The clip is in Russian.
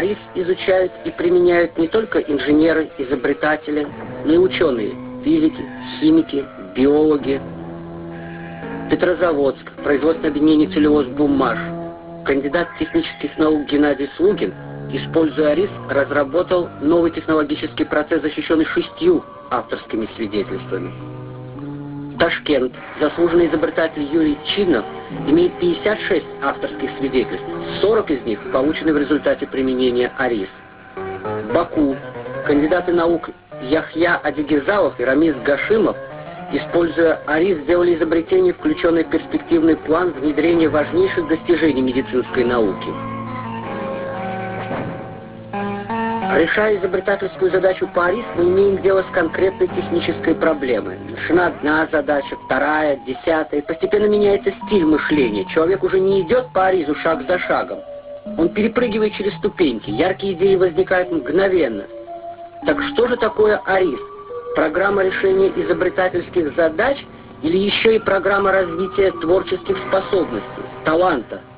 АРИС изучают и применяют не только инженеры, изобретатели, но и ученые, физики, химики, биологи. Петрозаводск, производственное объединение «Целлюлоз-Буммаш». Кандидат технических наук Геннадий Слугин, используя АРИС, разработал новый технологический процесс, защищенный 6 авторскими свидетельствами. Ташкент, заслуженный изобретатель Юрий Чинов, имеет 56 авторских свидетельств, 40 из них получены в результате применения АРИС. Баку, кандидаты наук Яхья Адигизалов и Рамиз Гашимов, используя АРИС, сделали изобретение, включенное в перспективный план внедрения важнейших достижений медицинской науки. Решая изобретательскую задачу по АРИС, мы имеем дело с конкретной технической проблемой. Решена одна задача, вторая, 10-я. Постепенно меняется стиль мышления. Человек уже не идет по АРИСу шаг за шагом. Он перепрыгивает через ступеньки. Яркие идеи возникают мгновенно. Так что же такое АРИС? Программа решения изобретательских задач или еще и программа развития творческих способностей, таланта?